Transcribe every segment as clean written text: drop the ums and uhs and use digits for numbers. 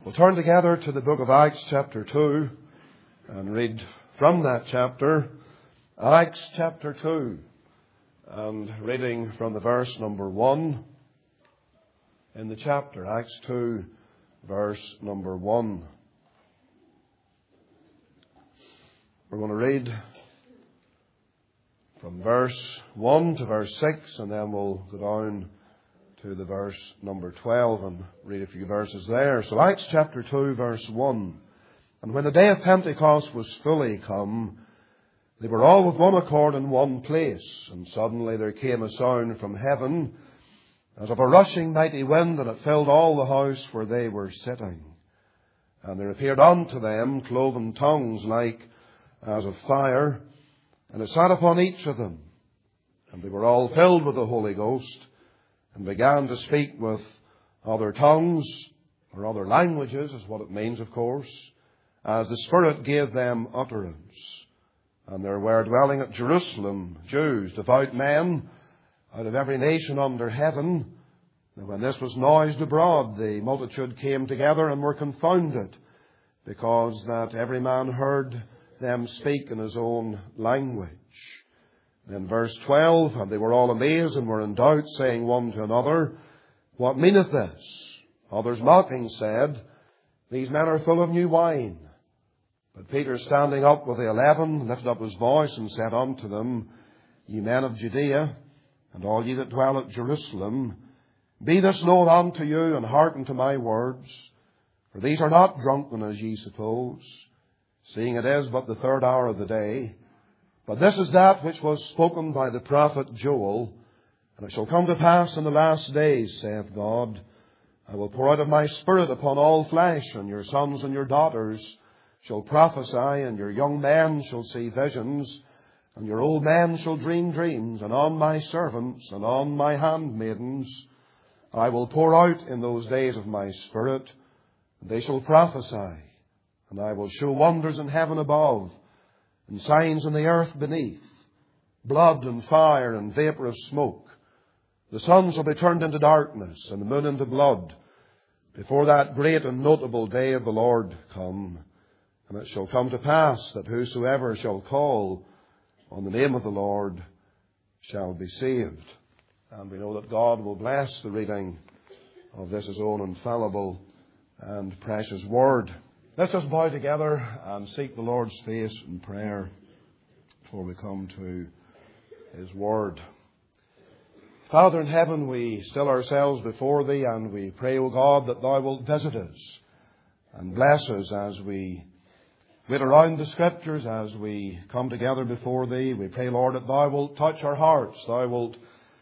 We'll turn together to the book of Acts chapter 2 and read from that chapter, Acts chapter 2, and reading from the verse number 1 in the chapter, Acts 2, verse number 1. We're going to read from verse 1 to verse 6, and then we'll go down to the verse number 12 and read a few verses there. So Acts chapter 2 verse 1. And when the day of Pentecost was fully come, they were all with one accord in one place. And suddenly there came a sound from heaven as of a rushing mighty wind, and it filled all the house where they were sitting. And there appeared unto them cloven tongues like as of fire, and it sat upon each of them. And they were all filled with the Holy Ghost, and began to speak with other tongues, or other languages, is what it means, of course, as the Spirit gave them utterance. And there were dwelling at Jerusalem Jews, devout men, out of every nation under heaven. And when this was noised abroad, the multitude came together and were confounded, because that every man heard them speak in his own language. In verse 12, and they were all amazed and were in doubt, saying one to another, What meaneth this? Others mocking said, These men are full of new wine. But Peter, standing up with the 11, lifted up his voice and said unto them, Ye men of Judea, and all ye that dwell at Jerusalem, be this known unto you, and hearken to my words. For these are not drunken, as ye suppose, seeing it is but the third hour of the day. But this is that which was spoken by the prophet Joel. And it shall come to pass in the last days, saith God, I will pour out of my Spirit upon all flesh, and your sons and your daughters shall prophesy, and your young men shall see visions, and your old men shall dream dreams, and on my servants and on my handmaidens I will pour out in those days of my Spirit, and they shall prophesy, and I will show wonders in heaven above, and signs in the earth beneath, blood and fire and vapour of smoke. The sun shall be turned into darkness, and the moon into blood, before that great and notable day of the Lord come. And it shall come to pass that whosoever shall call on the name of the Lord shall be saved. And we know that God will bless the reading of this his own infallible and precious word. Let's just bow together and seek the Lord's face in prayer before we come to his word. Father in heaven, we still ourselves before thee, and we pray, O God, that thou wilt visit us and bless us as we wait around the Scriptures, as we come together before thee. We pray, Lord, that thou wilt touch our hearts. Thou wilt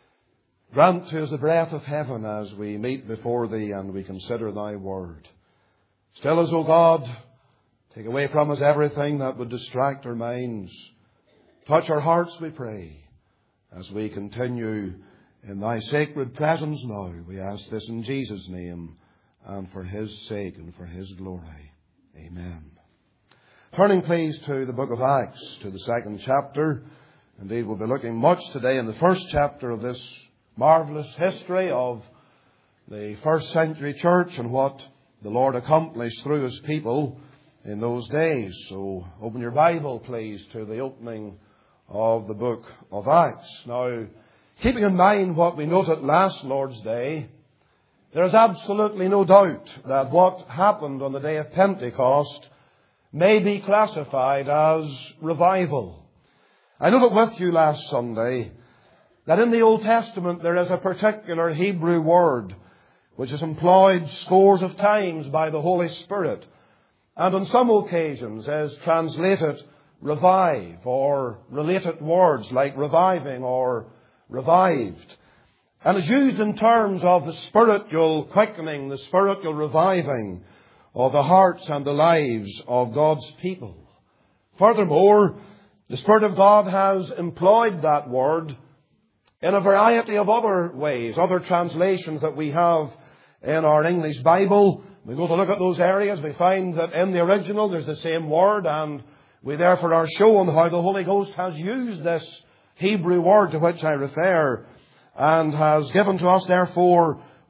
grant to us the breath of heaven as we meet before thee and we consider thy word. Still us, O God, take away from us everything that would distract our minds. Touch our hearts, we pray, as we continue in thy sacred presence now. We ask this in Jesus' name, and for his sake and for his glory. Amen. Turning please to the book of Acts, to the second chapter. Indeed, we'll be looking much today in the first chapter of this marvellous history of the first century church and what the Lord accomplished through his people in those days. So open your Bible, please, to the opening of the book of Acts. Now, keeping in mind what we noted last Lord's Day, there is absolutely no doubt that what happened on the day of Pentecost may be classified as revival. I noted with you last Sunday that in the Old Testament there is a particular Hebrew word which is employed scores of times by the Holy Spirit, and on some occasions is translated revive, or related words like reviving or revived, and is used in terms of the spiritual quickening, the spiritual reviving of the hearts and the lives of God's people. Furthermore, the Spirit of God has employed that word in a variety of other ways, other translations that we have in our English Bible. We go to look at those areas, we find that in the original there's the same word, and we therefore are shown how the Holy Ghost has used this Hebrew word to which I refer, and has given to us therefore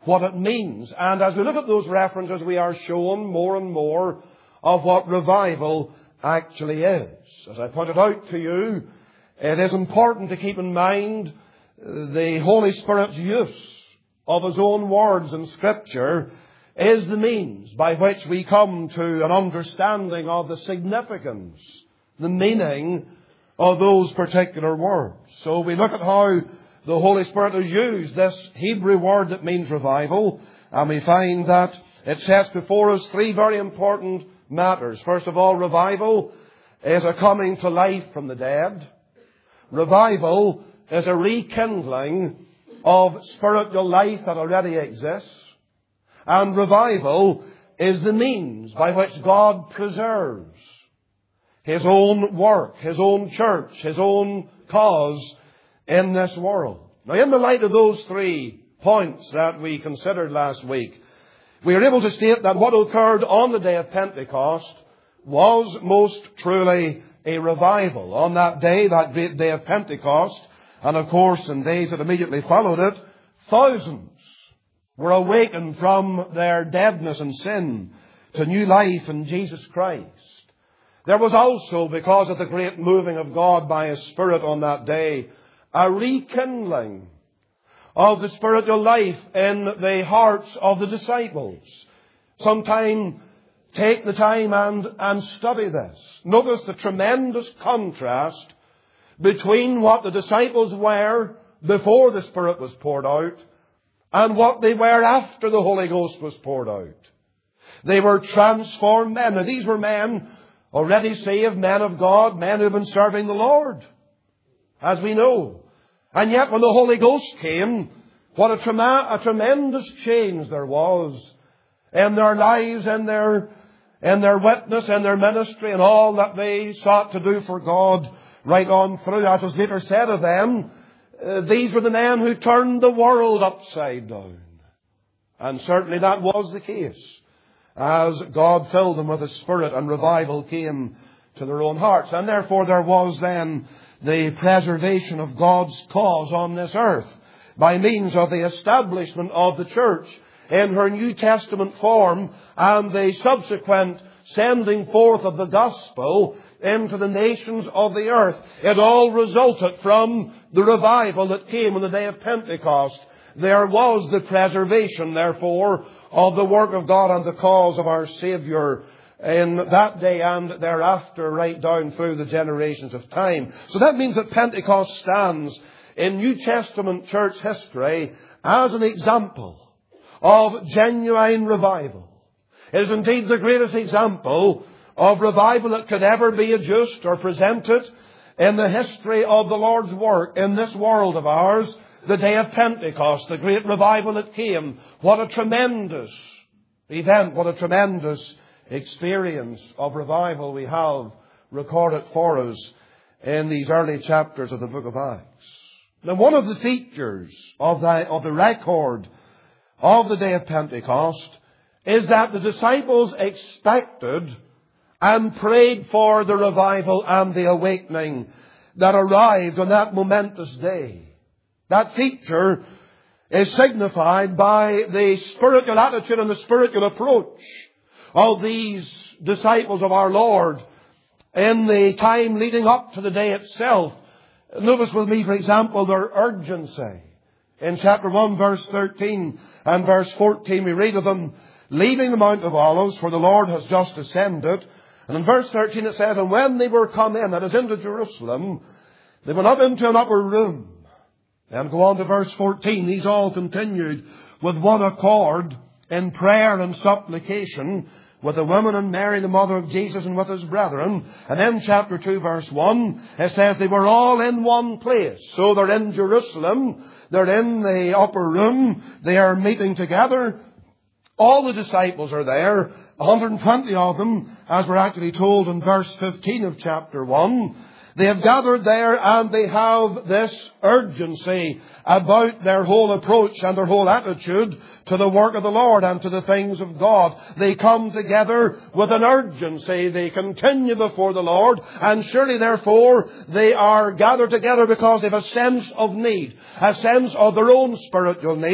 what it means. And as we look at those references, we are shown more and more of what revival actually is. As I pointed out to you, it is important to keep in mind the Holy Spirit's use of His own words in Scripture is the means by which we come to an understanding of the significance, the meaning of those particular words. So we look at how the Holy Spirit has used this Hebrew word that means revival, and we find that it sets before us three very important matters. First of all, revival is a coming to life from the dead. Revival is a rekindling of spiritual life that already exists. And revival is the means by which God preserves His own work, His own church, His own cause in this world. Now, in the light of those 3 points that we considered last week, we are able to state that what occurred on the day of Pentecost was most truly a revival. On that day, that great day of Pentecost, and of course in days that immediately followed it, thousands were awakened from their deadness and sin to new life in Jesus Christ. There was also, because of the great moving of God by His Spirit on that day, a rekindling of the spiritual life in the hearts of the disciples. Sometime take the time and study this. Notice the tremendous contrast between what the disciples were before the Spirit was poured out and what they were after the Holy Ghost was poured out. They were transformed men. Now, these were men already saved, men of God, men who have been serving the Lord, as we know. And yet when the Holy Ghost came, what a tremendous change there was in their lives, in their witness, in their ministry, and all that they sought to do for God right on through. As was later said of them, these were the men who turned the world upside down. And certainly that was the case, as God filled them with His Spirit and revival came to their own hearts. And therefore there was then the preservation of God's cause on this earth by means of the establishment of the church in her New Testament form and the subsequent sending forth of the gospel into the nations of the earth. It all resulted from the revival that came on the day of Pentecost. There was the preservation, therefore, of the work of God and the cause of our Saviour in that day and thereafter, right down through the generations of time. So that means that Pentecost stands in New Testament church history as an example of genuine revival. It is indeed the greatest example of revival that could ever be adduced or presented in the history of the Lord's work in this world of ours. The day of Pentecost, the great revival that came. What a tremendous event, what a tremendous experience of revival we have recorded for us in these early chapters of the book of Acts. Now, one of the features of the record of the day of Pentecost is that the disciples expected and prayed for the revival and the awakening that arrived on that momentous day. That feature is signified by the spiritual attitude and the spiritual approach of these disciples of our Lord in the time leading up to the day itself. Notice with me, for example, their urgency. In chapter 1, verse 13 and verse 14, we read of them leaving the Mount of Olives, for the Lord has just ascended. And in verse 13 it says, and when they were come in, that is into Jerusalem, they went up into an upper room. And go on to verse 14. These all continued with one accord in prayer and supplication with the women and Mary, the mother of Jesus, and with His brethren. And then chapter 2, verse 1, it says they were all in one place. So they're in Jerusalem. They're in the upper room. They are meeting together. All the disciples are there. 120 of them, as we're actually told in verse 15 of chapter 1. They have gathered there and they have this urgency about their whole approach and their whole attitude to the work of the Lord and to the things of God. They come together with an urgency. They continue before the Lord, and surely therefore they are gathered together because they have a sense of need, a sense of their own spiritual need,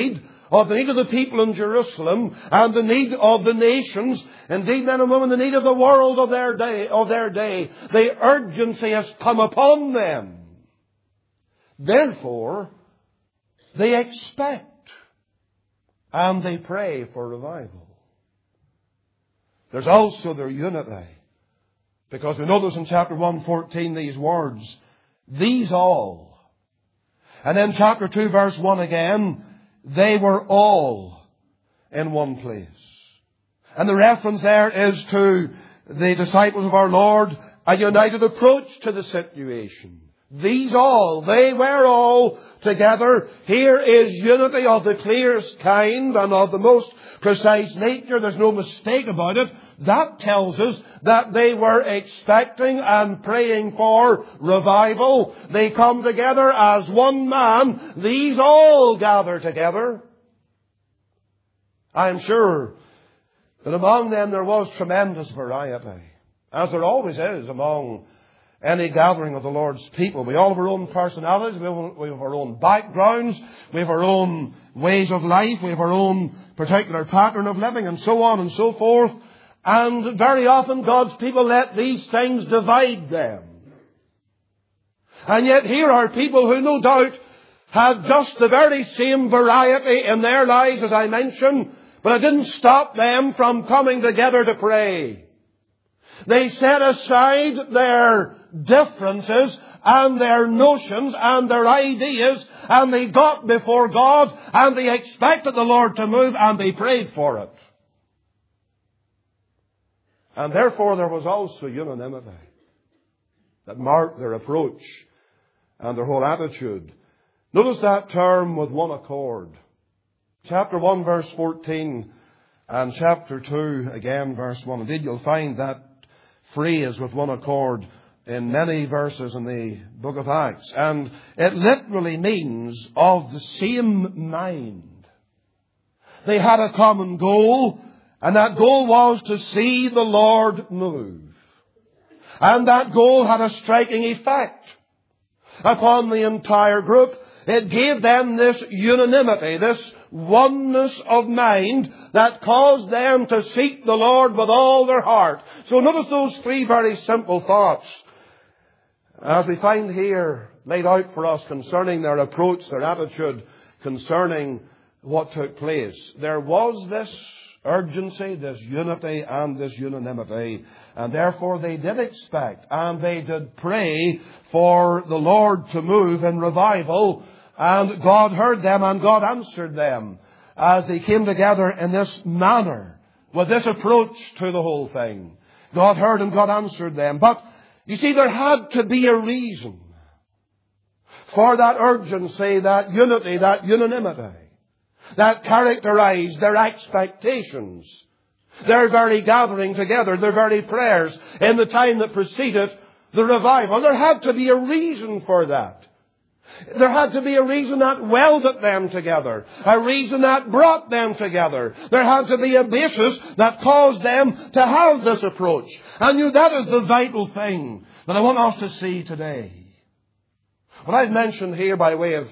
of the need of the people in Jerusalem and the need of the nations, indeed men and women, the need of the world of their day. The urgency has come upon them. Therefore, they expect and they pray for revival. There's also their unity. Because we notice in chapter 1:14 these words, these all. And then chapter 2 verse 1 again, they were all in one place. And the reference there is to the disciples of our Lord, a united approach to the situation. These all, they were all together. Here is unity of the clearest kind and of the most precise nature. There's no mistake about it. That tells us that they were expecting and praying for revival. They come together as one man. These all gather together. I am sure that among them there was tremendous variety, as there always is among any gathering of the Lord's people. We all have our own personalities, we have our own backgrounds, we have our own ways of life, we have our own particular pattern of living, and so on and so forth. And very often God's people let these things divide them. And yet here are people who no doubt had just the very same variety in their lives as I mentioned, but it didn't stop them from coming together to pray. They set aside their differences and their notions and their ideas, and they got before God and they expected the Lord to move and they prayed for it. And therefore there was also unanimity that marked their approach and their whole attitude. Notice that term, with one accord. Chapter 1 verse 14 and chapter 2 again verse 1. Indeed, you'll find that phrase, with one accord, in many verses in the book of Acts. And it literally means of the same mind. They had a common goal, and that goal was to see the Lord move. And that goal had a striking effect upon the entire group. It gave them this unanimity, this oneness of mind that caused them to seek the Lord with all their heart. So notice those three very simple thoughts as we find here laid out for us concerning their approach, their attitude, concerning what took place. There was this urgency, this unity and this unanimity, and therefore they did expect and they did pray for the Lord to move in revival. And God heard them and God answered them as they came together in this manner, with this approach to the whole thing. God heard and God answered them. But you see, there had to be a reason for that urgency, that unity, that unanimity that characterized their expectations, their very gathering together, their very prayers in the time that preceded the revival. There had to be a reason for that. There had to be a reason that welded them together, a reason that brought them together. There had to be a basis that caused them to have this approach. And that is the vital thing that I want us to see today. What I've mentioned here by way of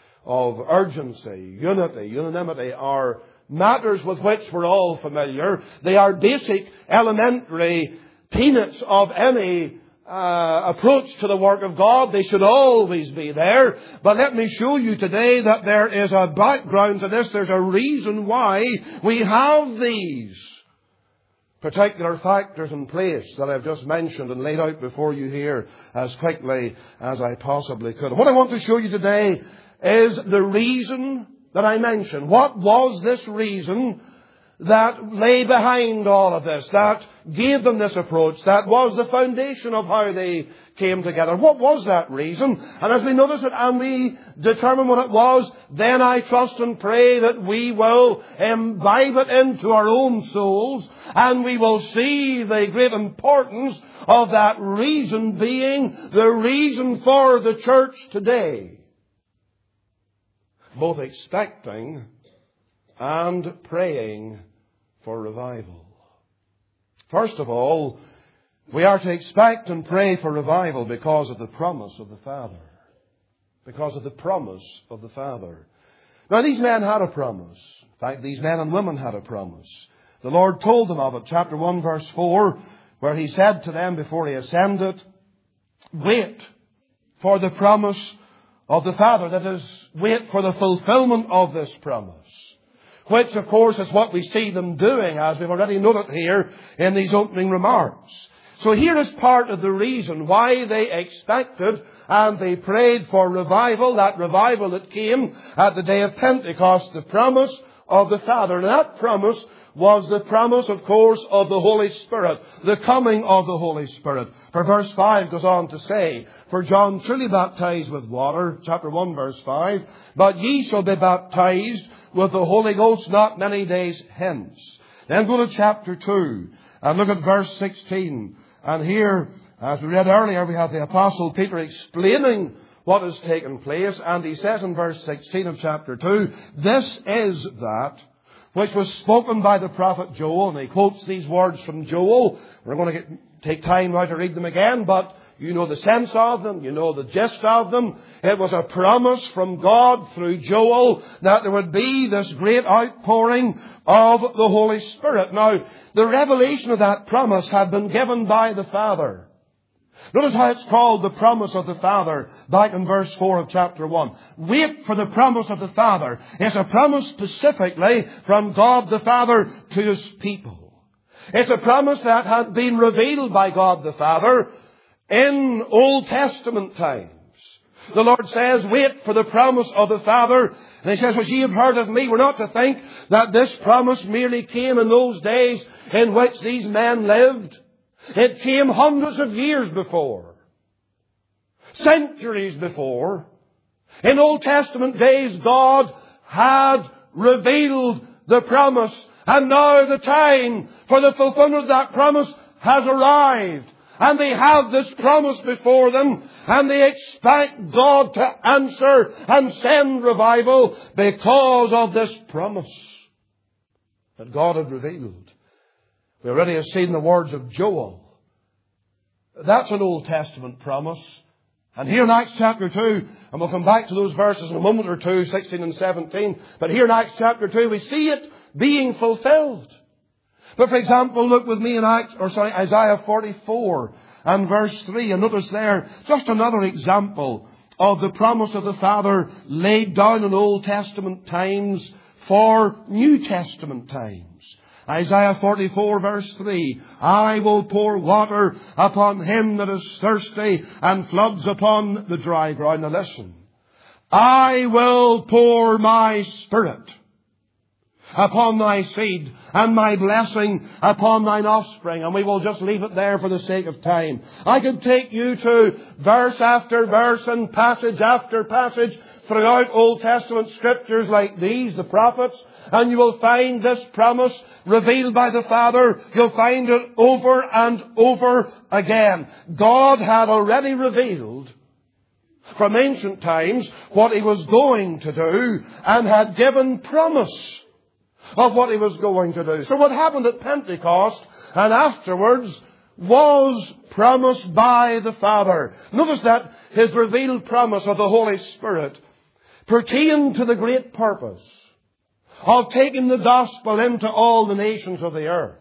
urgency, unity, unanimity, are matters with which we're all familiar. They are basic, elementary tenets of any approach to the work of God. They should always be there. But let me show you today that there is a background to this. There's a reason why we have these particular factors in place that I've just mentioned and laid out before you here as quickly as I possibly could. What I want to show you today is the reason that I mentioned. What was this reason that lay behind all of this, that gave them this approach, that was the foundation of how they came together? What was that reason? And as we notice it and we determine what it was, then I trust and pray that we will imbibe it into our own souls, and we will see the great importance of that reason being the reason for the church today, both expecting and praying for revival. First of all, we are to expect and pray for revival because of the promise of the Father. Because of the promise of the Father. Now these men had a promise. In fact, these men and women had a promise. The Lord told them of it. Chapter 1 verse 4, where He said to them before He ascended, wait for the promise of the Father. That is, wait for the fulfillment of this promise. Which, of course, is what we see them doing, as we've already noted here in these opening remarks. So here is part of the reason why they expected and they prayed for revival, that revival that came at the day of Pentecost, the promise of the Father. And that promise was the promise, of course, of the Holy Spirit, the coming of the Holy Spirit. For verse 5 goes on to say, for John truly baptized with water, chapter 1 verse 5, but ye shall be baptized with the Holy Ghost not many days hence. Then go to chapter 2 and look at verse 16. And here, as we read earlier, we have the Apostle Peter explaining what has taken place. And he says in verse 16 of chapter 2, this is that which was spoken by the prophet Joel. And he quotes these words from Joel. We're going to take time now to read them again, but you know the sense of them. You know the gist of them. It was a promise from God through Joel that there would be this great outpouring of the Holy Spirit. Now, the revelation of that promise had been given by the Father. Notice how it's called the promise of the Father back in verse 4 of chapter 1. Wait for the promise of the Father. It's a promise specifically from God the Father to His people. It's a promise that had been revealed by God the Father in Old Testament times. The Lord says, wait for the promise of the Father. And He says, what ye have heard of me. We're not to think that this promise merely came in those days in which these men lived. It came hundreds of years before. Centuries before. In Old Testament days, God had revealed the promise. And now the time for the fulfillment of that promise has arrived. And they have this promise before them. And they expect God to answer and send revival because of this promise that God had revealed. We already have seen the words of Joel. That's an Old Testament promise. And here in Acts chapter 2, and we'll come back to those verses in a moment or two, 16 and 17. But here in Acts chapter 2, we see it being fulfilled. But for example, look with me in Isaiah 44 and verse 3. And notice there, just another example of the promise of the Father laid down in Old Testament times for New Testament times. Isaiah 44 verse 3. I will pour water upon him that is thirsty and floods upon the dry ground. Now listen. I will pour my Spirit upon thy seed and my blessing upon thine offspring. And we will just leave it there for the sake of time. I could take you to verse after verse and passage after passage throughout Old Testament scriptures like these, the prophets, and you will find this promise revealed by the Father. You'll find it over and over again. God had already revealed from ancient times what He was going to do and had given promise of what He was going to do. So what happened at Pentecost and afterwards was promised by the Father. Notice that His revealed promise of the Holy Spirit pertained to the great purpose of taking the gospel into all the nations of the earth.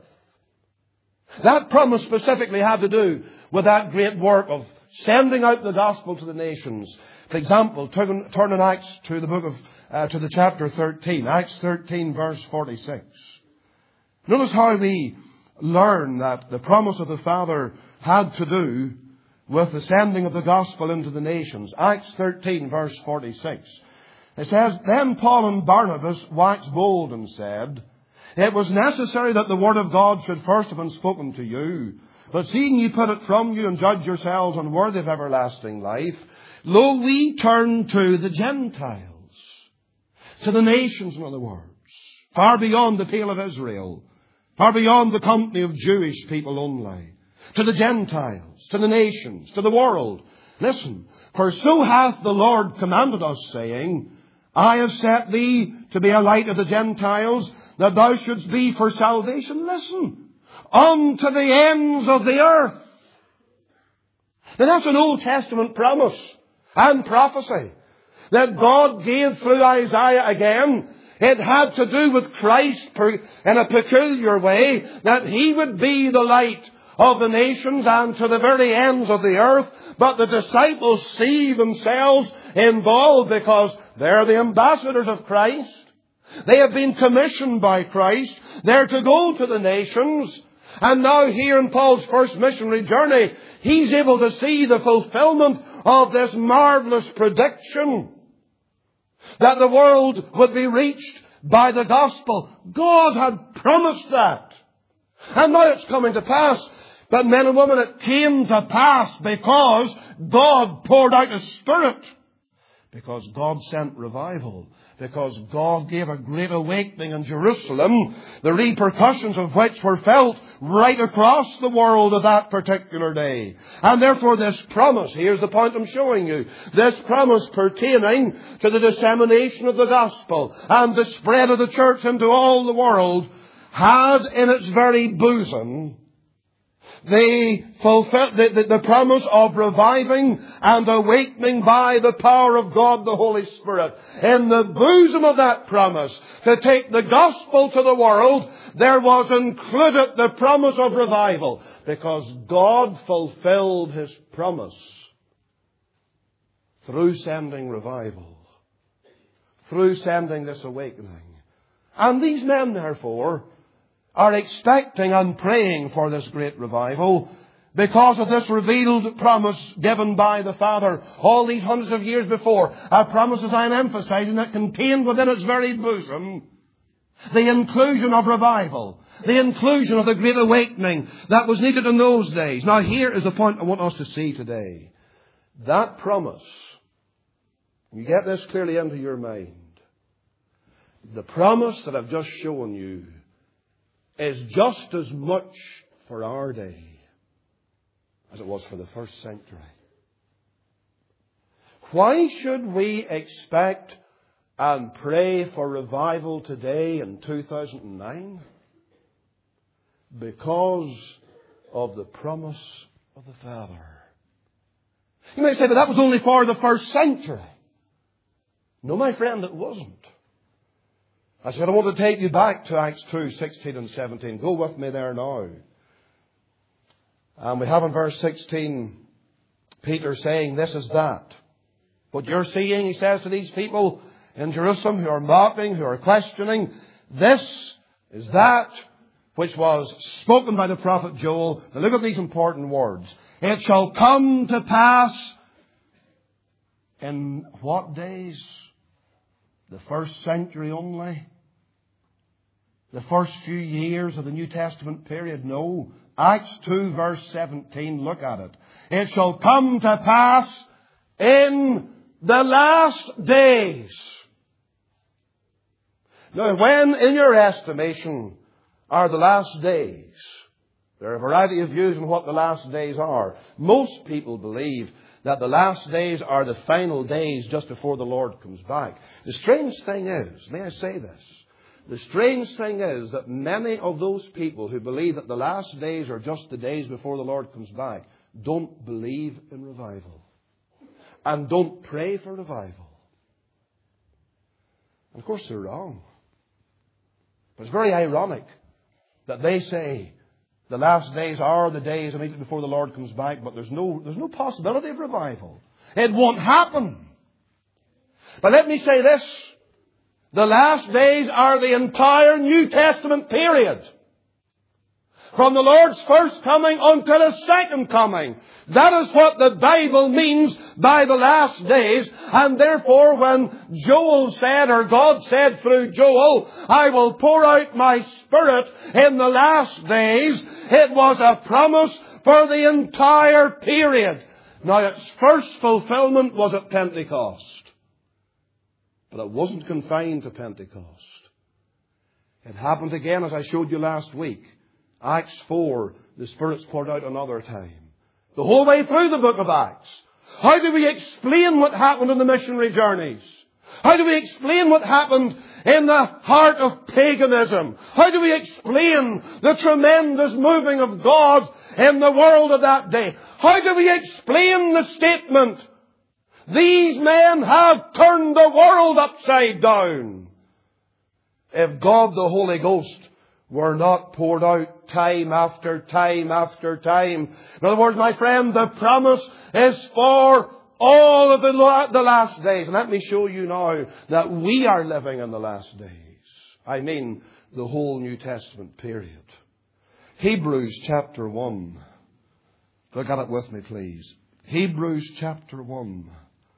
That promise specifically had to do with that great work of sending out the gospel to the nations. For example, turn in Acts to the book of to the chapter 13, Acts 13 verse 46. Notice how we learn that the promise of the Father had to do with the sending of the gospel into the nations. Acts 13 verse 46. It says, Then Paul and Barnabas waxed bold and said, It was necessary that the word of God should first have been spoken to you. But seeing ye put it from you and judge yourselves unworthy of everlasting life, lo, we turn to the Gentiles. To the nations, in other words. Far beyond the pale of Israel. Far beyond the company of Jewish people only. To the Gentiles. To the nations. To the world. Listen. For so hath the Lord commanded us, saying, I have set thee to be a light of the Gentiles, that thou shouldst be for salvation. Listen. Unto the ends of the earth. Now that's an Old Testament promise and prophecy. that God gave through Isaiah again, it had to do with Christ in a peculiar way, that He would be the light of the nations and to the very ends of the earth. But the disciples see themselves involved because they're the ambassadors of Christ. They have been commissioned by Christ. They're to go to the nations. And now here in Paul's first missionary journey, he's able to see the fulfillment of this marvelous prediction that the world would be reached by the gospel. God had promised that. And now it's coming to pass. But men and women, it came to pass because God poured out His Spirit. Because God sent revival. Because God gave a great awakening in Jerusalem, the repercussions of which were felt right across the world of that particular day. And therefore this promise, here's the point I'm showing you, this promise pertaining to the dissemination of the gospel and the spread of the church into all the world, had in its very bosom the promise of reviving and awakening by the power of God the Holy Spirit. In the bosom of that promise, to take the gospel to the world, there was included the promise of revival. Because God fulfilled His promise through sending revival, through sending this awakening. And these men, therefore, are expecting and praying for this great revival because of this revealed promise given by the Father all these hundreds of years before. A promise, as I'm emphasizing, that contained within its very bosom the inclusion of revival, the inclusion of the great awakening that was needed in those days. Now here is the point I want us to see today. That promise, you get this clearly into your mind, the promise that I've just shown you is just as much for our day as it was for the first century. Why should we expect and pray for revival today in 2009? Because of the promise of the Father. You may say, but that was only for the first century. No, my friend, it wasn't. I said, I want to take you back to Acts 2, 16 and 17. Go with me there now. And we have in verse 16, Peter saying, this is that. What you're seeing, he says to these people in Jerusalem who are mocking, who are questioning, this is that which was spoken by the prophet Joel. Now look at these important words. It shall come to pass in what days? The first century only? The first few years of the New Testament period? No. Acts 2 verse 17, look at it. It shall come to pass in the last days. Now, when in your estimation are the last days? There are a variety of views on what the last days are. Most people believe that the last days are the final days just before the Lord comes back. The strange thing is, may I say this? The strange thing is that many of those people who believe that the last days are just the days before the Lord comes back don't believe in revival and don't pray for revival. And of course they're wrong. But it's very ironic that they say the last days are the days immediately before the Lord comes back, but there's no possibility of revival. It won't happen. But let me say this. The last days are the entire New Testament period. From the Lord's first coming until His second coming. That is what the Bible means by the last days. And therefore when Joel said, or God said through Joel, I will pour out my Spirit in the last days, it was a promise for the entire period. Now its first fulfillment was at Pentecost. But it wasn't confined to Pentecost. It happened again, as I showed you last week. Acts 4, the Spirit's poured out another time. The whole way through the book of Acts. How do we explain what happened in the missionary journeys? How do we explain what happened in the heart of paganism? How do we explain the tremendous moving of God in the world of that day? How do we explain the statement These men have turned the world upside down. If God the Holy Ghost were not poured out time after time after time. In other words, my friend, the promise is for all of the last days. And let me show you now that we are living in the last days. I mean, the whole New Testament period. Hebrews chapter 1. Look at it with me, please. Hebrews chapter 1.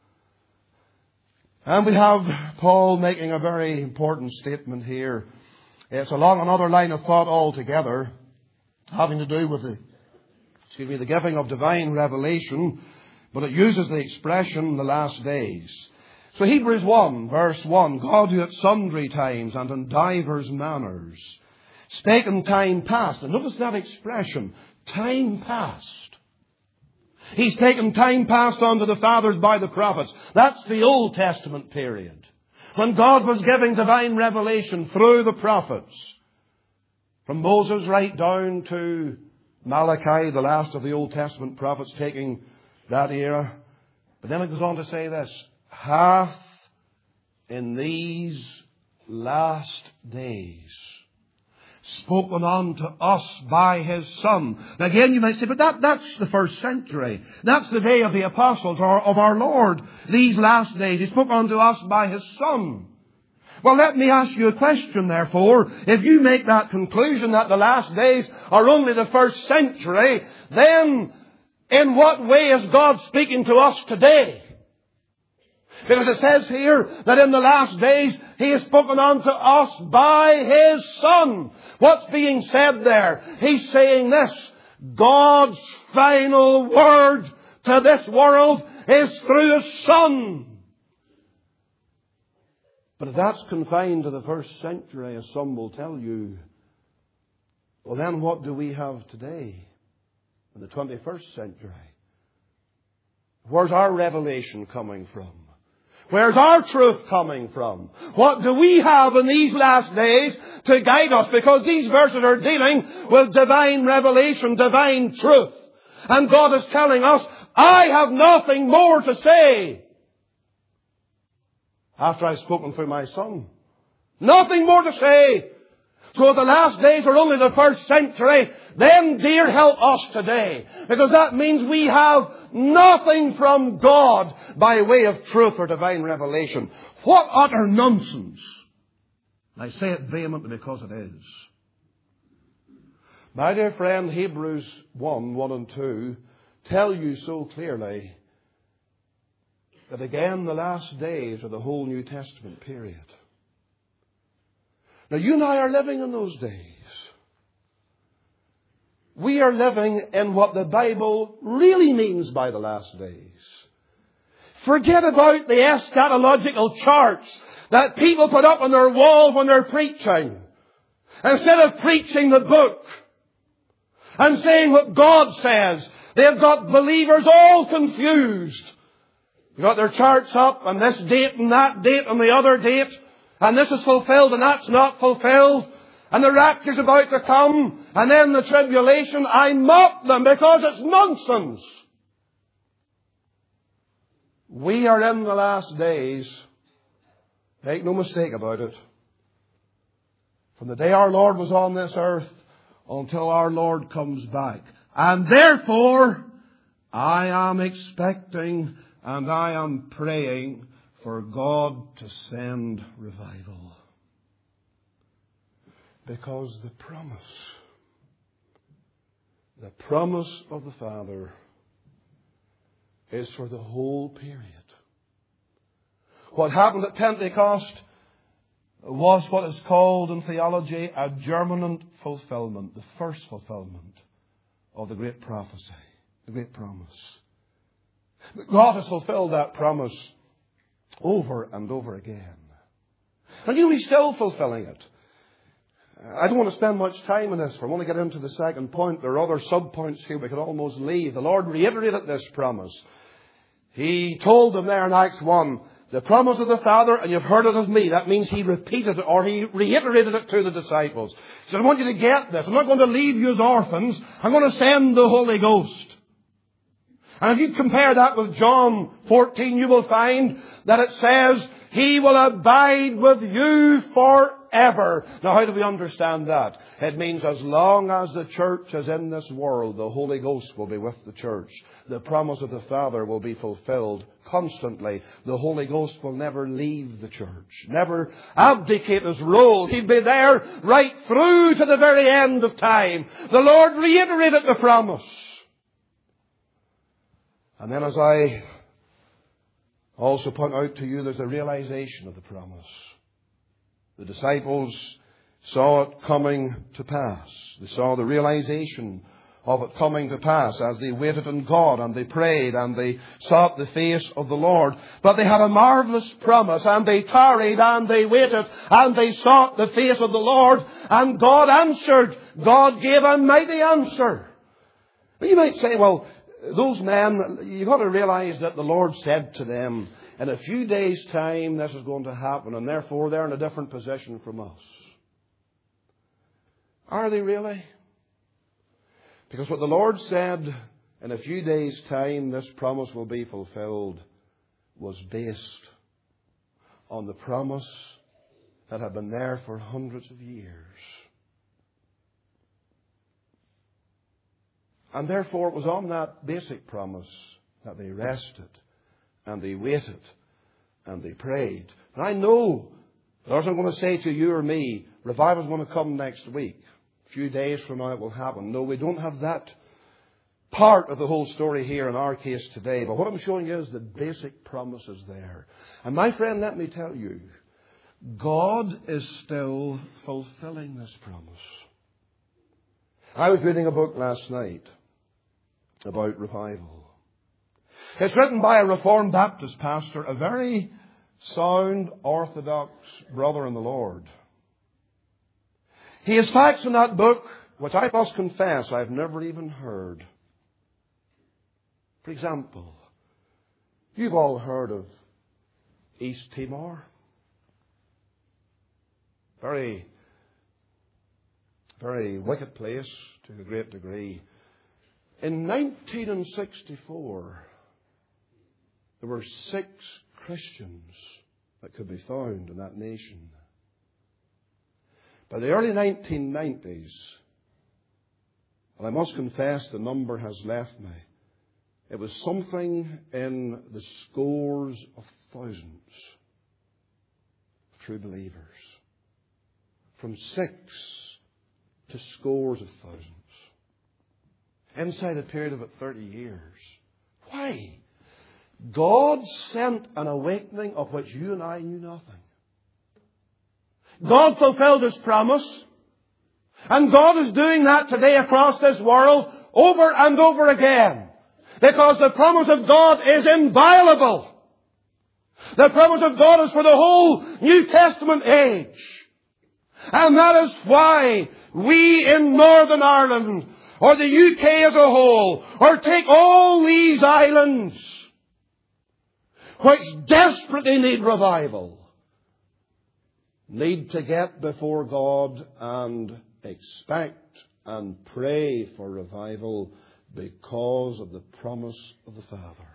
And we have Paul making a very important statement here. It's along another line of thought altogether, having to do with the giving of divine revelation, but it uses the expression the last days. So Hebrews 1, verse 1, God who at sundry times and in divers manners spake in time past. And notice that expression, time past. He's taken time past unto the fathers by the prophets. That's the Old Testament period, when God was giving divine revelation through the prophets. From Moses right down to Malachi, the last of the Old Testament prophets, taking that era. But then it goes on to say this, hath in these last days spoken unto us by His Son. Now again you might say, but that's the first century. That's the day of the apostles, or of our Lord. These last days He spoke unto us by His Son. Well, let me ask you a question, therefore. If you make that conclusion that the last days are only the first century, then in what way is God speaking to us today? Because it says here that in the last days He has spoken unto us by His Son. What's being said there? He's saying this, God's final word to this world is through His Son. But if that's confined to the first century, as some will tell you, well then what do we have today in the 21st century? Where's our revelation coming from? Where's our truth coming from? What do we have in these last days to guide us? Because these verses are dealing with divine revelation, divine truth. And God is telling us, I have nothing more to say after I've spoken through my Son. Nothing more to say. So if the last days are only the first century, then dear help us today. Because that means we have nothing from God by way of truth or divine revelation. What utter nonsense. I say it vehemently because it is. My dear friend, Hebrews 1 and 2 tell you so clearly that again the last days are the whole New Testament period. Now you and I are living in those days. We are living in what the Bible really means by the last days. Forget about the eschatological charts that people put up on their walls when they're preaching. Instead of preaching the book and saying what God says, they've got believers all confused. They've got their charts up and this date and that date and the other date. And this is fulfilled and that's not fulfilled. And the rapture's about to come. And then the tribulation. I mock them because it's nonsense. We are in the last days. Make no mistake about it. From the day our Lord was on this earth until our Lord comes back. And therefore, I am expecting and I am praying for God to send revival. Because the promise of the Father is for the whole period. What happened at Pentecost was what is called in theology a germinant fulfillment, the first fulfillment of the great prophecy, the great promise. God has fulfilled that promise over and over again. And He's still fulfilling it. I don't want to spend much time on this. I want to get into the second point. There are other sub-points here we could almost leave. The Lord reiterated this promise. He told them there in Acts 1, the promise of the Father, and you've heard it of me. That means He repeated it, or He reiterated it to the disciples. He said, I want you to get this. I'm not going to leave you as orphans. I'm going to send the Holy Ghost. And if you compare that with John 14, you will find that it says, He will abide with you forever. Now, how do we understand that? It means as long as the church is in this world, the Holy Ghost will be with the church. The promise of the Father will be fulfilled constantly. The Holy Ghost will never leave the church, never abdicate His role. He'll be there right through to the very end of time. The Lord reiterated the promise. And then, as I also point out to you, there's a realization of the promise. The disciples saw it coming to pass. They saw the realization of it coming to pass as they waited on God and they prayed and they sought the face of the Lord. But they had a marvelous promise, and they tarried and they waited and they sought the face of the Lord, and God answered. God gave a mighty answer. But you might say, well, those men, you've got to realize that the Lord said to them, in a few days' time this is going to happen, and therefore they're in a different position from us. Are they really? Because what the Lord said, in a few days' time this promise will be fulfilled, was based on the promise that had been there for hundreds of years. And therefore it was on that basic promise that they rested and they waited and they prayed. And I know the Lord's not going to say to you or me, revival is going to come next week. A few days from now it will happen. No, we don't have that part of the whole story here in our case today. But what I'm showing you is the basic promise is there. And my friend, let me tell you, God is still fulfilling this promise. I was reading a book last night about revival. It's written by a Reformed Baptist pastor, a very sound, orthodox brother in the Lord. He has facts in that book which I must confess I've never even heard. For example, you've all heard of East Timor. Very, very wicked place to a great degree. In 1964, there were 6 Christians that could be found in that nation. By the early 1990s, and I must confess the number has left me, it was something in the scores of thousands of true believers. From 6 to scores of thousands. Inside a period of about 30 years. Why? God sent an awakening of which you and I knew nothing. God fulfilled His promise. And God is doing that today across this world over and over again. Because the promise of God is inviolable. The promise of God is for the whole New Testament age. And that is why we in Northern Ireland, or the UK as a whole, or take all these islands which desperately need revival, need to get before God and expect and pray for revival because of the promise of the Father.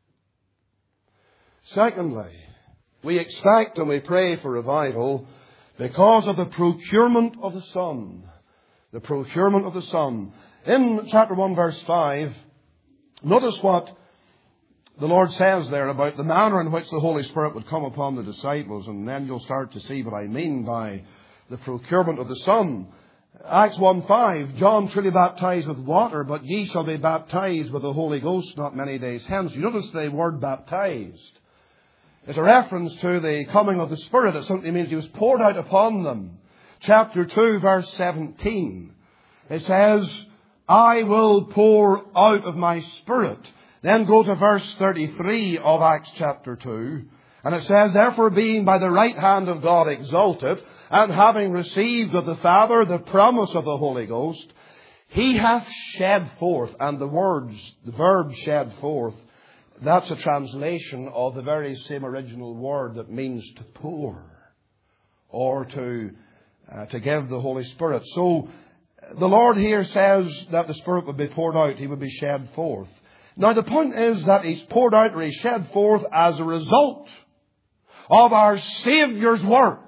Secondly, we expect and we pray for revival because of the procurement of the Son. The procurement of the Son. In chapter 1, verse 5, notice what the Lord says there about the manner in which the Holy Spirit would come upon the disciples, and then you'll start to see what I mean by the procurement of the Son. Acts 1:5, John truly baptized with water, but ye shall be baptized with the Holy Ghost not many days hence. You notice the word baptized. It's a reference to the coming of the Spirit. It simply means He was poured out upon them. Chapter 2, verse 17. It says, I will pour out of my Spirit. Then go to verse 33 of Acts chapter 2. And it says, therefore being by the right hand of God exalted, and having received of the Father the promise of the Holy Ghost, He hath shed forth. And the verb shed forth, that's a translation of the very same original word that means to pour, or to give the Holy Spirit. So the Lord here says that the Spirit would be poured out. He would be shed forth. Now the point is that He's poured out or He's shed forth as a result of our Saviour's work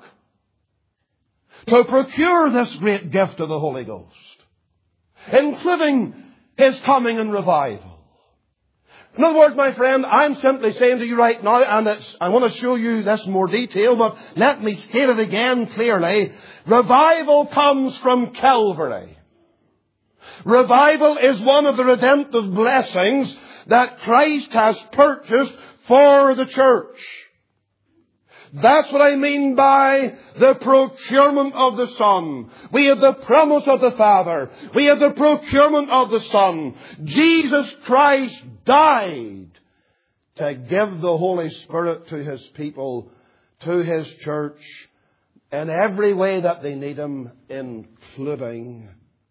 to procure this great gift of the Holy Ghost, including His coming in revival. In other words, my friend, I'm simply saying to you right now, and I want to show you this in more detail, but let me state it again clearly. Revival comes from Calvary. Revival is one of the redemptive blessings that Christ has purchased for the church. That's what I mean by the procurement of the Son. We have the promise of the Father. We have the procurement of the Son. Jesus Christ died to give the Holy Spirit to His people, to His church, in every way that they need Him, including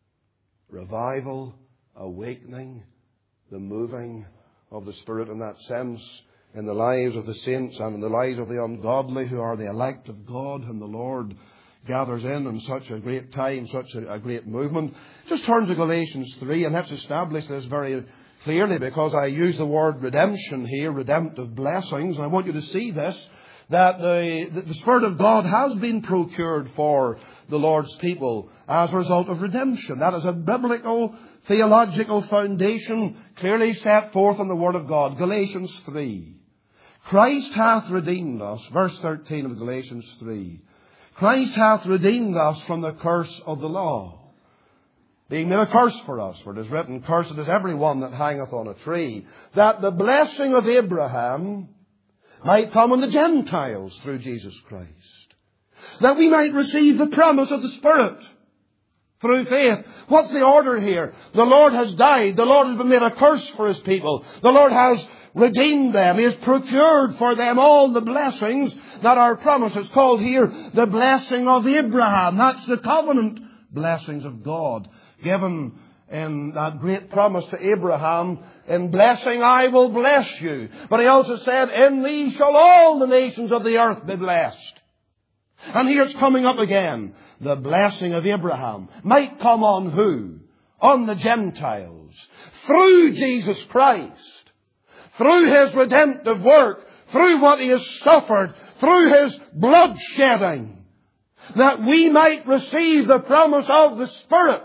revival, awakening, the moving of the Spirit in that sense, in the lives of the saints and in the lives of the ungodly who are the elect of God, whom the Lord gathers in such a great time, such a great movement. Just turn to Galatians 3, and let's establish this very clearly, because I use the word redemption here, redemptive blessings, and I want you to see this, that the Spirit of God has been procured for the Lord's people as a result of redemption. That is a biblical, theological foundation clearly set forth in the Word of God. Galatians 3. Christ hath redeemed us, verse 13 of Galatians 3. Christ hath redeemed us from the curse of the law, being made a curse for us. For it is written, Cursed is every one that hangeth on a tree, that the blessing of Abraham might come on the Gentiles through Jesus Christ, that we might receive the promise of the Spirit through faith. What's the order here? The Lord has died. The Lord has been made a curse for His people. The Lord has redeemed them. He has procured for them all the blessings that are promised. It's called here the blessing of Abraham. That's the covenant blessings of God given in that great promise to Abraham. In blessing I will bless you. But He also said, In thee shall all the nations of the earth be blessed. And here it's coming up again. The blessing of Abraham might come on who? On the Gentiles. Through Jesus Christ. Through His redemptive work. Through what He has suffered. Through His blood shedding. That we might receive the promise of the Spirit.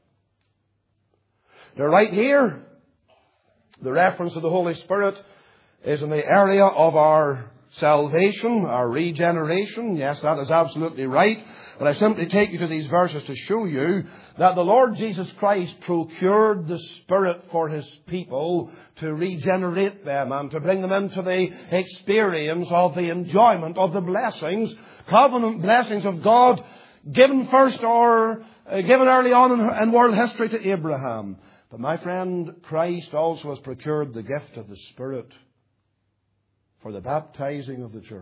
Now right here, the reference to the Holy Spirit is in the area of our salvation, our regeneration. Yes, that is absolutely right. But I simply take you to these verses to show you that the Lord Jesus Christ procured the Spirit for His people to regenerate them and to bring them into the experience of the enjoyment of the blessings, covenant blessings of God, given first or given early on in world history to Abraham. But my friend, Christ also has procured the gift of the Spirit for the baptizing of the church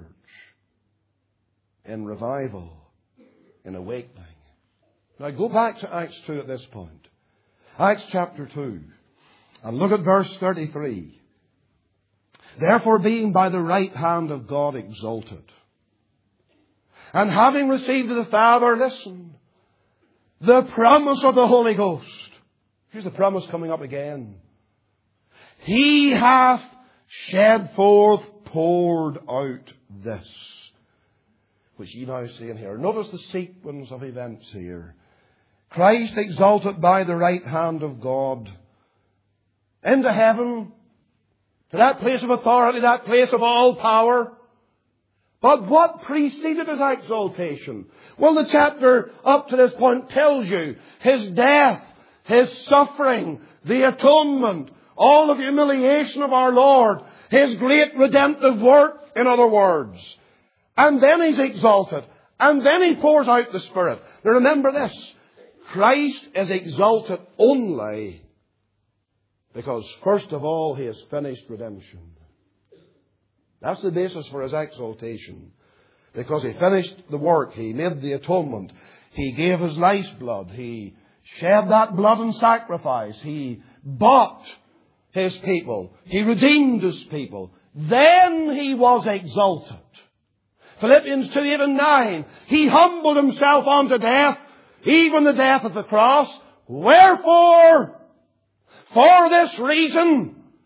in revival, in awakening. Now go back to Acts 2 at this point. Acts chapter 2. And look at verse 33. Therefore being by the right hand of God exalted, and having received of the Father, listen, the promise of the Holy Ghost. Here's the promise coming up again. He hath shed forth, poured out this, which ye now see in here. Notice the sequence of events here. Christ exalted by the right hand of God into heaven, to that place of authority, that place of all power. But what preceded His exaltation? Well, the chapter up to this point tells you His death, His suffering, the atonement, all of the humiliation of our Lord, His great redemptive work, in other words. And then He's exalted. And then He pours out the Spirit. Now remember this. Christ is exalted only because, first of all, He has finished redemption. That's the basis for His exaltation. Because He finished the work. He made the atonement. He gave His life's blood. He shed that blood in sacrifice. He bought His people. He redeemed His people. Then He was exalted. Philippians 2, 8 and 9. He humbled Himself unto death, even the death of the cross. Wherefore, for this reason,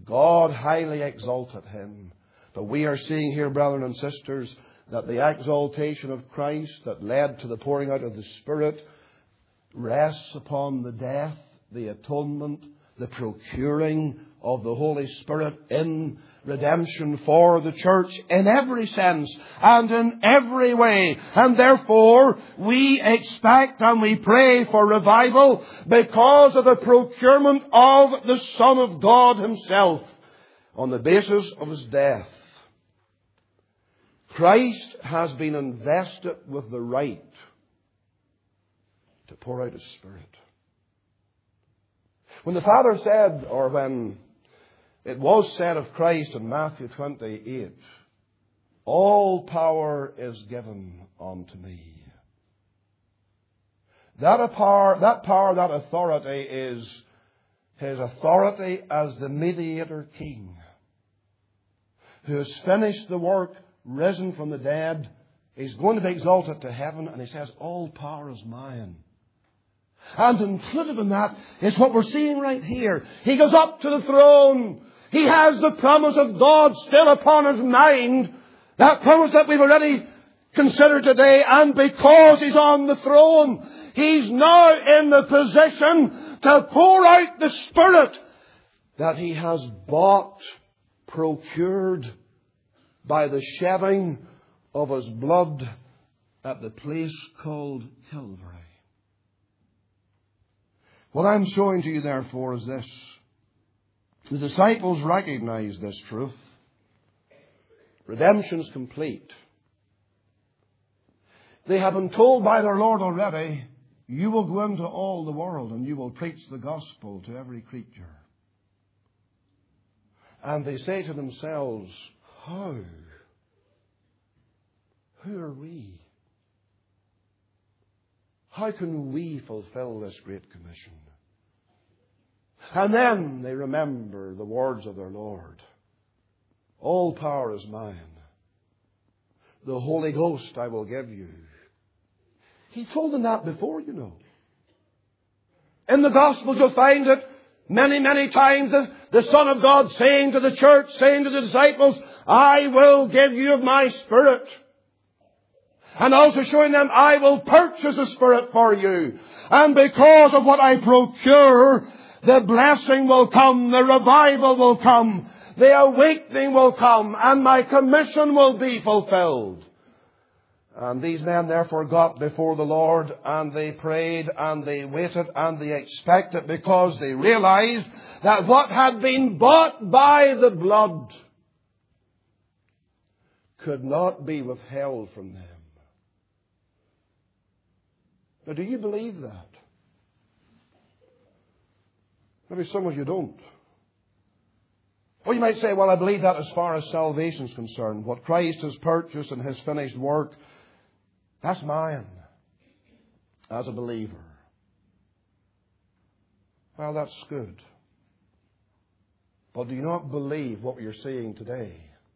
God highly exalted him. But we are seeing here, brethren and sisters, that the exaltation of Christ that led to the pouring out of the Spirit rests upon the death, the atonement, the procuring of the Holy Spirit in redemption for the church in every sense and in every way. And therefore we expect and we pray for revival because of the procurement of the Son of God himself on the basis of his death. Christ has been invested with the right to pour out his Spirit. When the Father said, or when it was said of Christ in Matthew 28, all power is given unto me. That authority is his authority as the mediator king, who has finished the work, risen from the dead. He's going to be exalted to heaven, and he says, all power is mine. And included in that is what we're seeing right here. He goes up to the throne. He has the promise of God still upon his mind. That promise that we've already considered today. And because he's on the throne, he's now in the position to pour out the Spirit that he has bought, procured by the shedding of his blood at the place called Calvary. What I'm showing to you, therefore, is this. The disciples recognize this truth. Redemption's complete. They have been told by their Lord already, you will go into all the world and you will preach the gospel to every creature. And they say to themselves, how? Who are we? How can we fulfill this great commission? And then they remember the words of their Lord. All power is mine. The Holy Ghost I will give you. He told them that before, you know. In the Gospels you'll find it many, many times. The Son of God saying to the church, saying to the disciples, I will give you of my Spirit. And also showing them, I will purchase the Spirit for you. And because of what I procure, the blessing will come, the revival will come, the awakening will come, and my commission will be fulfilled. And these men therefore got before the Lord, and they prayed, and they waited, and they expected, because they realized that what had been bought by the blood could not be withheld from them. Now, do you believe that? Maybe some of you don't. Or you might say, well, I believe that as far as salvation is concerned. What Christ has purchased in his finished work, that's mine as a believer. Well, that's good. But do you not believe what you're seeing today?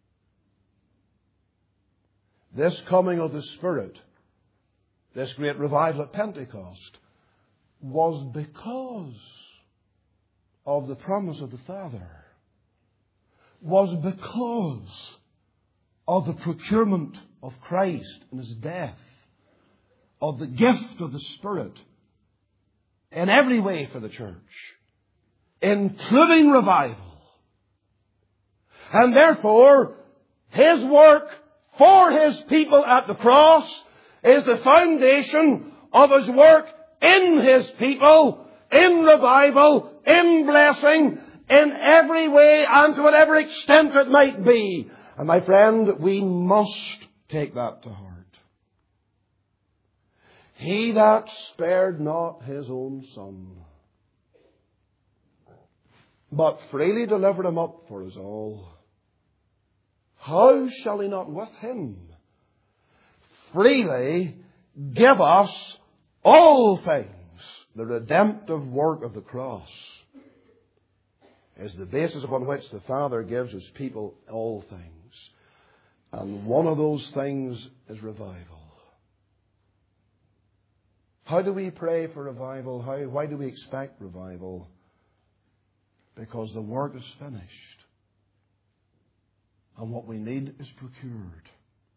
This coming of the Spirit, this great revival at Pentecost, was because of the promise of the Father. Was because of the procurement of Christ and his death, of the gift of the Spirit in every way for the church, including revival. And therefore, his work for his people at the cross is the foundation of his work in his people, in revival, in blessing, in every way and to whatever extent it might be. And my friend, we must take that to heart. He that spared not his own Son, but freely delivered him up for us all, how shall he not with him freely give us all things? The redemptive work of the cross is the basis upon which the Father gives his people all things. And one of those things is revival. How do we pray for revival? Why do we expect revival? Because the work is finished. and what we need is procured.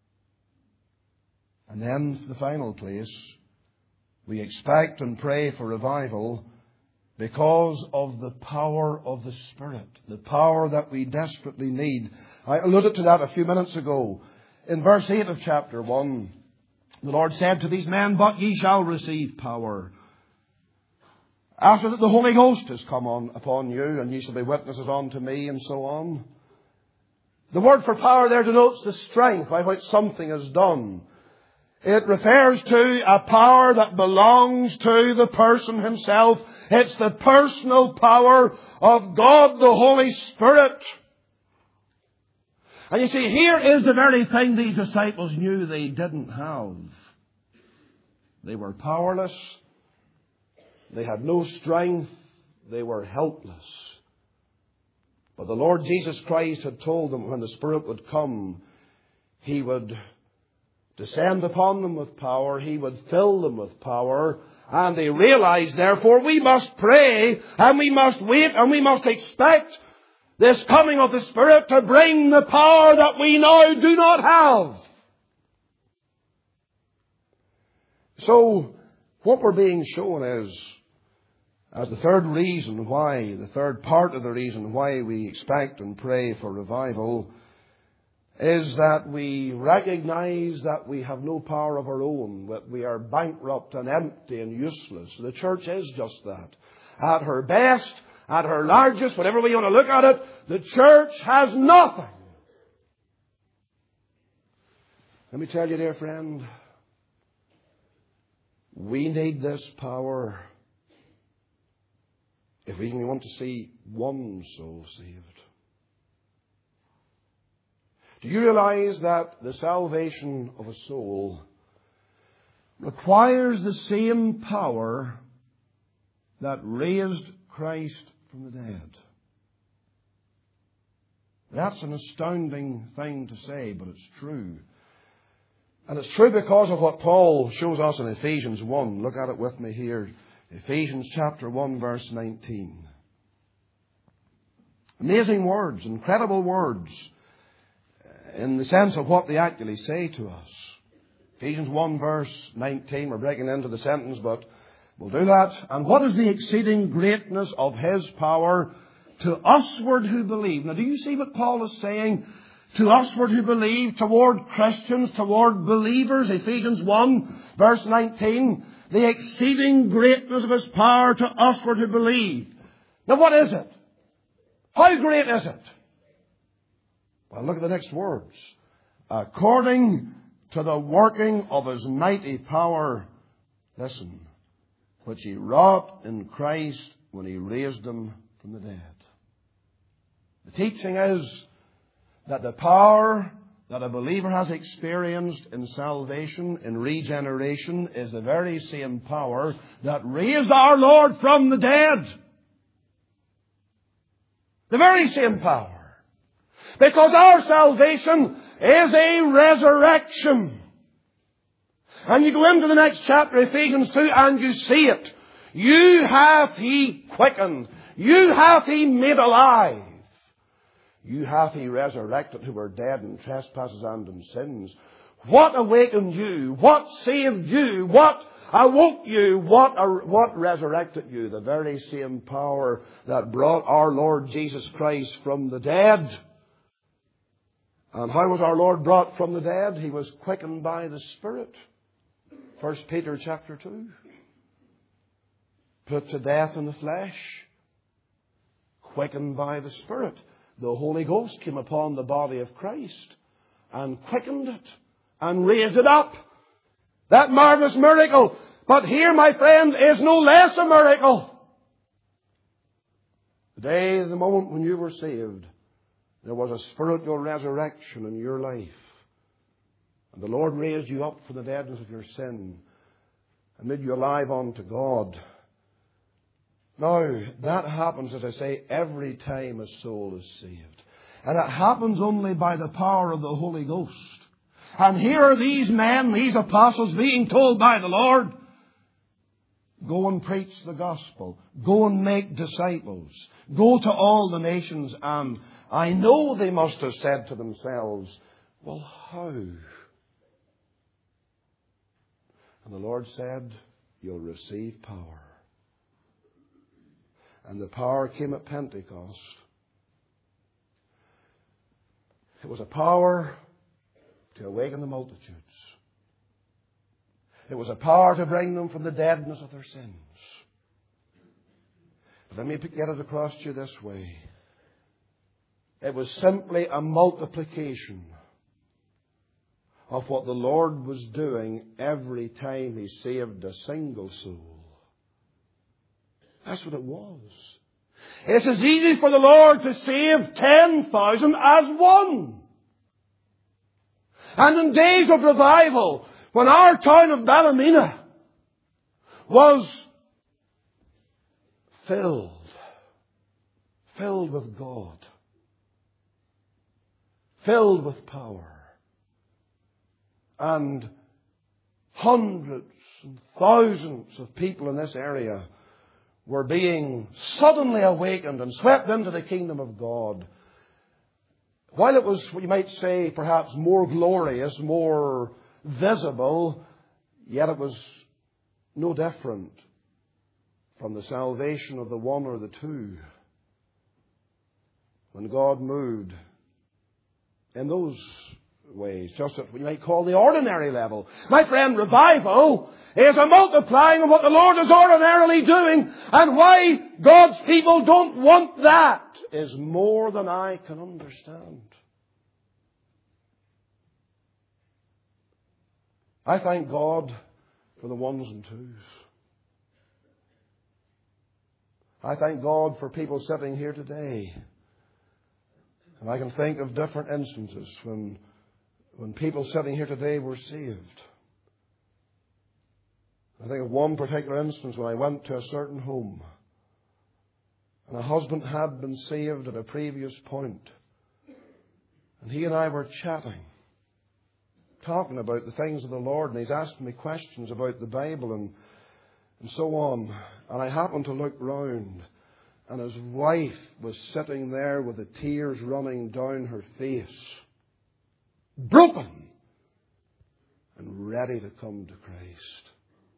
And then, the final place, we expect and pray for revival because of the power of the Spirit, the power that we desperately need. I alluded to that a few minutes ago. In verse 8 of chapter 1, the Lord said to these men, "But ye shall receive power after that the Holy Ghost has come upon you, and ye shall be witnesses unto me," and so on. The word for power there denotes the strength by which something is done. It refers to a power that belongs to the person himself. It's the personal power of God, the Holy Spirit. And you see, here is the very thing the disciples knew they didn't have. They were powerless. They had no strength. They were helpless. But the Lord Jesus Christ had told them when the Spirit would come, He would descend upon them with power. He would fill them with power. And they realized, therefore, we must pray and we must wait and we must expect this coming of the Spirit to bring the power that we now do not have. So, what we're being shown is, as the third reason why, the third part of the reason why we expect and pray for revival, is that we recognize that we have no power of our own, that we are bankrupt and empty and useless. The church is just that. At her best, at her largest, whatever we want to look at it, the church has nothing. Let me tell you, dear friend, we need this power if we want to see one soul saved. Do you realize that the salvation of a soul requires the same power that raised Christ from the dead? That's an astounding thing to say, but it's true. And it's true because of what Paul shows us in Ephesians 1. Look at it with me here. Ephesians chapter 1, verse 19. Amazing words, incredible words, in the sense of what they actually say to us. Ephesians 1, verse 19. We're breaking into the sentence, but we'll do that. "And what is the exceeding greatness of His power to usward who believe?" Now, do you see what Paul is saying? To usward who believe, toward Christians, toward believers. Ephesians 1, verse 19. The exceeding greatness of His power to usward who believe. Now, what is it? How great is it? Well, look at the next words. According to the working of His mighty power, listen, which He wrought in Christ when He raised Him from the dead. The teaching is that the power that a believer has experienced in salvation, in regeneration, is the very same power that raised our Lord from the dead. The very same power. Because our salvation is a resurrection. And you go into the next chapter, Ephesians 2, and you see it. You hath He quickened. You hath He made alive. You hath He resurrected who were dead in trespasses and in sins. What awakened you? What saved you? What awoke you? What resurrected you? The very same power that brought our Lord Jesus Christ from the dead. And how was our Lord brought from the dead? He was quickened by the Spirit. 1 Peter chapter 2. Put to death in the flesh. Quickened by the Spirit. The Holy Ghost came upon the body of Christ and quickened it and raised it up. That marvelous miracle. But here, my friend, is no less a miracle. The day, the moment when you were saved, there was a spiritual resurrection in your life. And the Lord raised you up from the deadness of your sin and made you alive unto God. Now, that happens, as I say, every time a soul is saved. And it happens only by the power of the Holy Ghost. And here are these men, these apostles, being told by the Lord, Go and preach the gospel. Go and make disciples. Go to all the nations. And I know they must have said to themselves, well, how? And the Lord said, you'll receive power. And the power came at Pentecost. It was a power to awaken the multitudes. It was a power to bring them from the deadness of their sins. But let me get it across to you this way. It was simply a multiplication of what the Lord was doing every time He saved a single soul. That's what it was. It's as easy for the Lord to save 10,000 as one. And in days of revival, when our town of Ballymena was filled with God, filled with power, and hundreds and thousands of people in this area were being suddenly awakened and swept into the kingdom of God. While it was, what you might say, perhaps more glorious, more visible, yet it was no different from the salvation of the one or the two when God moved in those ways, just at what you might call the ordinary level. My friend, revival is a multiplying of what the Lord is ordinarily doing, and why God's people don't want that is more than I can understand. I thank God for the ones and twos. I thank God for people sitting here today. And I can think of different instances when people sitting here today were saved. I think of one particular instance when I went to a certain home. And a husband had been saved at a previous point. And he and I were chatting, talking about the things of the Lord. And he's asking me questions about the Bible and so on. And I happened to look round. And his wife was sitting there with the tears running down her face, broken and ready to come to Christ.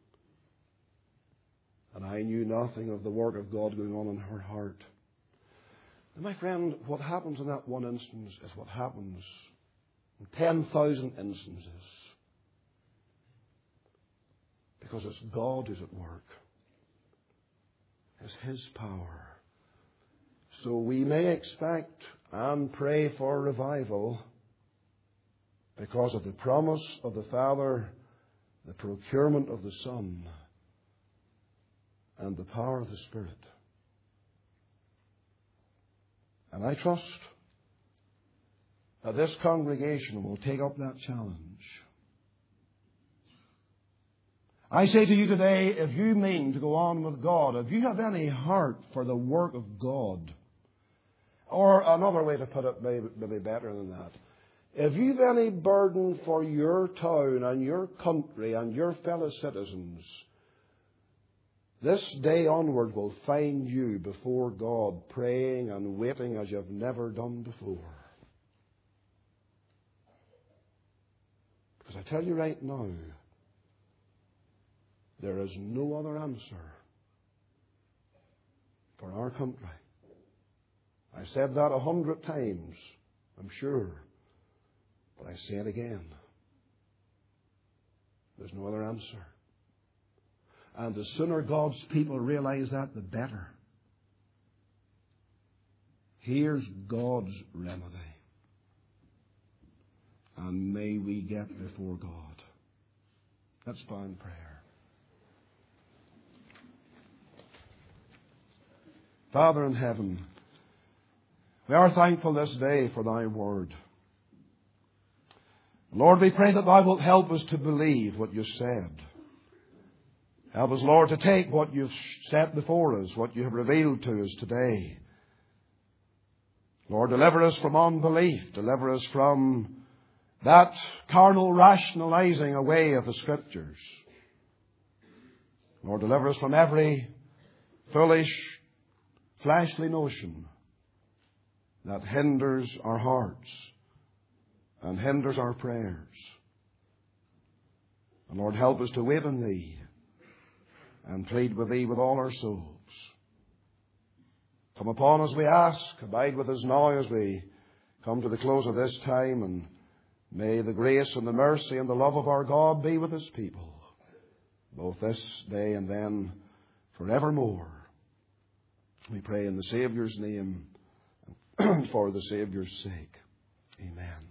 And I knew nothing of the work of God going on in her heart. And my friend, what happens in that one instance is what happens in 10,000 instances. Because it's God who's at work. It's His power. So we may expect and pray for revival because of the promise of the Father, the procurement of the Son, and the power of the Spirit. And I trust that this congregation will take up that challenge. I say to you today, if you mean to go on with God, if you have any heart for the work of God, or another way to put it, maybe better than that, if you've any burden for your town and your country and your fellow citizens, this day onward will find you before God praying and waiting as you've never done before. Because I tell you right now, there is no other answer for our country. I've said that 100 times, I'm sure. But I say it again. There's no other answer. And the sooner God's people realize that, the better. Here's God's remedy. And may we get before God. Let's bow in prayer. Father in heaven, we are thankful this day for Thy word. Lord, we pray that Thou wilt help us to believe what You said. Help us, Lord, to take what You've set before us, what You have revealed to us today. Lord, deliver us from unbelief. Deliver us from that carnal rationalizing away of the Scriptures. Lord, deliver us from every foolish, fleshly notion that hinders our hearts and hinders our prayers. And Lord, help us to wait on Thee and plead with Thee with all our souls. Come upon us, we ask. Abide with us now as we come to the close of this time, and may the grace and the mercy and the love of our God be with His people, both this day and then forevermore. We pray in the Saviour's name and for the Saviour's sake. Amen.